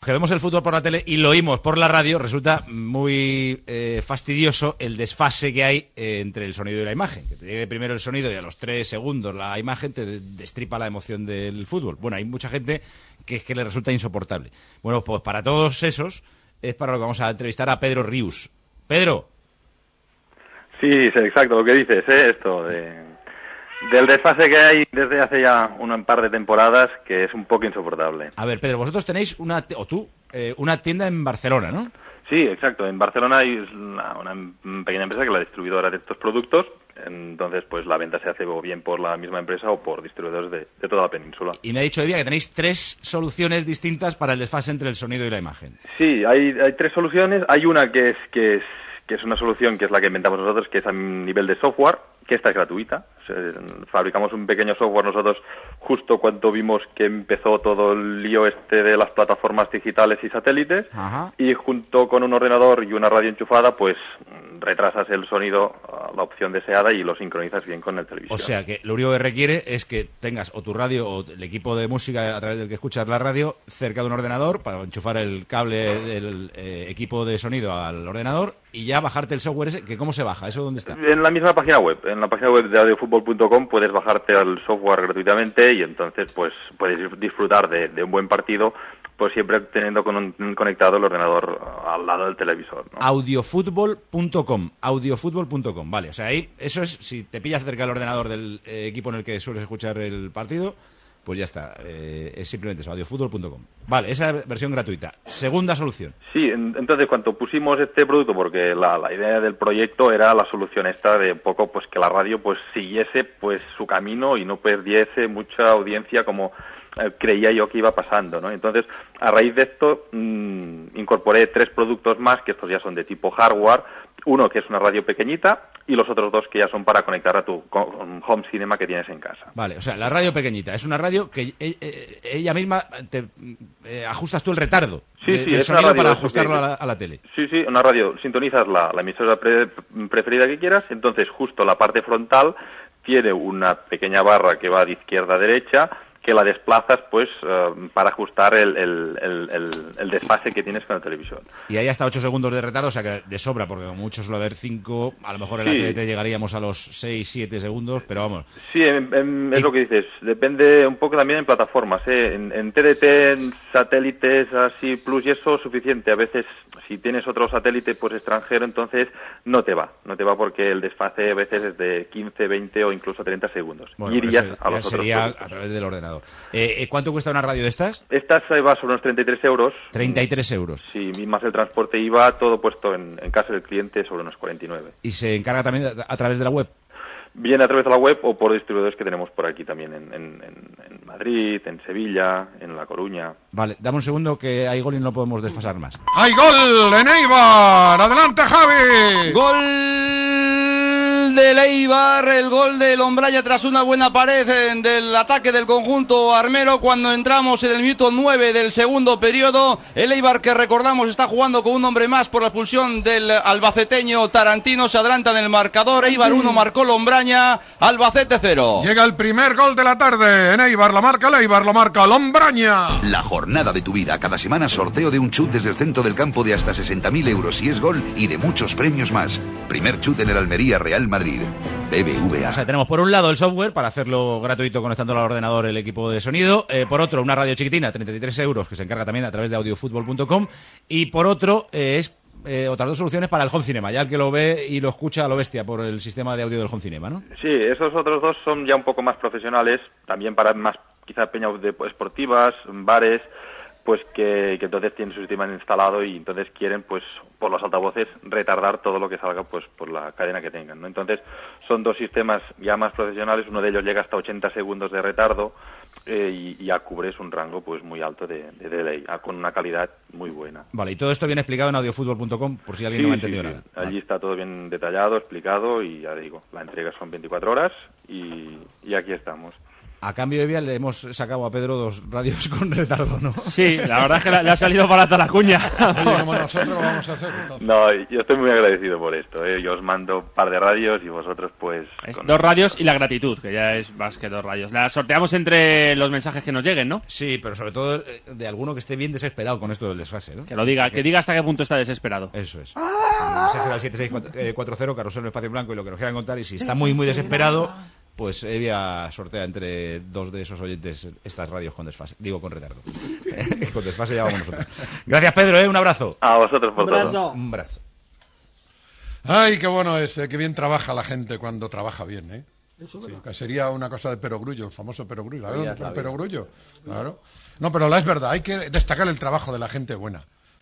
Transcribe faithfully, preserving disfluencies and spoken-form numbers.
que vemos el fútbol por la tele y lo oímos por la radio, resulta muy eh, fastidioso el desfase que hay eh, entre el sonido y la imagen. Que te llegue primero el sonido y a los tres segundos la imagen te destripa la emoción del fútbol. Bueno, hay mucha gente que es que le resulta insoportable. Bueno, pues para todos esos es para lo que vamos a entrevistar a Pedro Rius. Pedro. Sí, sí, exacto, lo que dices, ¿eh? Esto de... Del desfase que hay desde hace ya un par de temporadas que es un poco insoportable. A ver, Pedro, vosotros tenéis una, o tú, eh, una tienda en Barcelona, ¿no? Sí, exacto. En Barcelona hay una, una pequeña empresa que es la distribuidora de estos productos. Entonces, pues la venta se hace o bien por la misma empresa o por distribuidores de, de toda la península. Y me ha dicho Evia que tenéis tres soluciones distintas para el desfase entre el sonido y la imagen. Sí, hay, hay tres soluciones. Hay una que es, que es que es una solución que es la que inventamos nosotros, que es a nivel de software, que esta es gratuita. Fabricamos un pequeño software nosotros justo cuando vimos que empezó todo el lío este de las plataformas digitales y satélites. Ajá. Y junto con un ordenador y una radio enchufada, pues retrasas el sonido a la opción deseada y lo sincronizas bien con el televisor. O sea que lo único que requiere es que tengas o tu radio o el equipo de música a través del que escuchas la radio cerca de un ordenador para enchufar el cable del eh, equipo de sonido al ordenador y ya bajarte el software ese. ¿Que cómo se baja? ¿Eso dónde está? En la misma página web. En la página web de audiofutbol punto com puedes bajarte al software gratuitamente y entonces pues puedes disfrutar de, de un buen partido, pues siempre teniendo con un, conectado el ordenador al lado del televisor, ¿no? audiofutbol punto com, audiofutbol punto com, vale, o sea, ahí, eso es, si te pillas cerca del ordenador del eh, equipo en el que sueles escuchar el partido, pues ya está, eh, es simplemente eso, audiofutbol punto com. Vale, esa versión gratuita. Segunda solución. Sí, en, entonces cuando pusimos este producto, porque la, la idea del proyecto era la solución esta de un poco pues que la radio pues siguiese pues su camino y no perdiese mucha audiencia como eh, creía yo que iba pasando, ¿no? Entonces, a raíz de esto, mmm, incorporé tres productos más, que estos ya son de tipo hardware, uno que es una radio pequeñita y los otros dos que ya son para conectar a tu home cinema que tienes en casa. Vale, o sea, la radio pequeñita es una radio que eh, ella misma te eh, ajustas tú el retardo sí, de, sí, del es sonido para radio, ajustarlo que, a, la, a la tele. Sí, sí, una radio, sintonizas la, la emisora pre, preferida que quieras, entonces justo la parte frontal tiene una pequeña barra que va de izquierda a derecha, que la desplazas pues uh, para ajustar el, el, el, el, el desfase que tienes con el televisor. Y hay hasta ocho segundos de retardo, o sea que de sobra, porque como mucho suele haber cinco, a lo mejor en sí. La T D T llegaríamos a los seis, siete segundos, pero vamos. Sí, en, en, es y... lo que dices, depende un poco también en plataformas, ¿eh? En, en T D T, en satélites así plus y eso suficiente. A veces si tienes otro satélite pues extranjero, entonces no te va, no te va porque el desfase a veces es de quince, veinte o incluso treinta segundos. Bueno, y irías ese, a los sería otros a través del ordenador. Eh, ¿Cuánto cuesta una radio de estas? Estas eh, va sobre unos treinta y tres euros. treinta y tres euros. Sí, más el transporte I V A, todo puesto en, en casa del cliente sobre unos cuarenta y nueve. ¿Y se encarga también a, a través de la web? Viene a través de la web o por distribuidores que tenemos por aquí también, en, en, en Madrid, en Sevilla, en La Coruña. Vale, dame un segundo que hay gol y no podemos desfasar más. ¡Hay gol en Eibar! ¡Adelante, Javi! ¡Gol del Eibar! El gol del Lombraña tras una buena pared del ataque del conjunto armero cuando entramos en el minuto nueve del segundo periodo. El Eibar, que recordamos está jugando con un hombre más por la expulsión del albaceteño Tarantino, se adelanta en el marcador. Eibar uno, marcó Lombraña, Albacete cero. Llega el primer gol de la tarde. En Eibar la marca el Eibar, la marca Lombraña. La jornada de tu vida. Cada semana sorteo de un chut desde el centro del campo de hasta sesenta mil euros si es gol y de muchos premios más. Primer chut en el Almería Real Madrid. B B V A. O sea, tenemos por un lado el software para hacerlo gratuito conectándolo al ordenador el equipo de sonido, eh, por otro una radio chiquitina, treinta y tres euros, que se encarga también a través de audiofutbol punto com, y por otro eh, es eh, otras dos soluciones para el home cinema, ya el que lo ve y lo escucha a lo bestia por el sistema de audio del home cinema, ¿no? Sí, esos otros dos son ya un poco más profesionales, también para más quizá peñas de, esportivas, bares, pues que, que entonces tienen su sistema instalado y entonces quieren pues por los altavoces retardar todo lo que salga pues por la cadena que tengan, ¿no? Entonces son dos sistemas ya más profesionales, uno de ellos llega hasta ochenta segundos de retardo eh, y, y ya cubres un rango pues muy alto de, de delay, con una calidad muy buena. Vale, y todo esto viene explicado en audiofutbol punto com por si alguien sí, no ha sí, entendido sí. nada. Allí vale. Está todo bien detallado, explicado y ya digo, la entrega son veinticuatro horas y, y aquí estamos. A cambio de Vía le hemos sacado a Pedro dos radios con retardo, ¿no? Sí, la verdad es que le ha salido barata la cuña. Oye, como nosotros lo vamos a hacer, entonces. No, yo estoy muy agradecido por esto. ¿eh? Yo os mando un par de radios y vosotros, pues... Es con... Dos radios y la gratitud, que ya es más que dos radios. La sorteamos entre los mensajes que nos lleguen, ¿no? Sí, pero sobre todo de alguno que esté bien desesperado con esto del desfase, ¿no? Que lo diga, que diga hasta qué punto está desesperado. Eso es. El mensaje del siete seis cuatro cero, Carrusel no espacio blanco y lo que nos quieran contar. Y si está muy, muy desesperado, pues Evia sortea entre dos de esos oyentes estas radios con desfase. Digo, con retardo. Con desfase ya vamos nosotros. Gracias, Pedro, ¿eh? Un abrazo. A vosotros por Un todo. Un abrazo. Ay, qué bueno es, eh, qué bien trabaja la gente cuando trabaja bien, ¿eh? Sí, que sería una cosa de Perogrullo, el famoso Perogrullo. ¿Sabes dónde fue el Perogrullo? Claro. No, pero la es verdad, hay que destacar el trabajo de la gente buena.